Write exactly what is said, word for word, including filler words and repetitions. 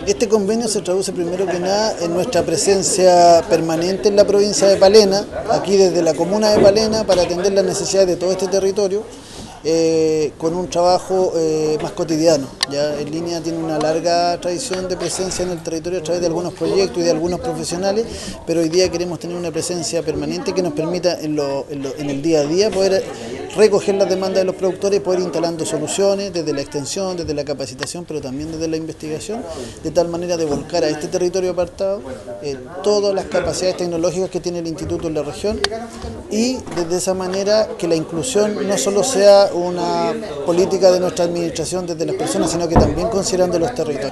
Este convenio se traduce primero que nada en nuestra presencia permanente en la provincia de Palena, aquí desde la comuna de Palena, para atender las necesidades de todo este territorio, eh, con un trabajo eh, más cotidiano. Ya en línea tiene una larga tradición de presencia en el territorio a través de algunos proyectos y de algunos profesionales, pero hoy día queremos tener una presencia permanente que nos permita en, lo, en, lo, en el día a día poder recoger las demandas de los productores y poder ir instalando soluciones desde la extensión, desde la capacitación, pero también desde la investigación, de tal manera de volcar a este territorio apartado eh, todas las capacidades tecnológicas que tiene el instituto en la región, y desde esa manera que la inclusión no solo sea una política de nuestra administración desde las personas, sino que también considerando los territorios.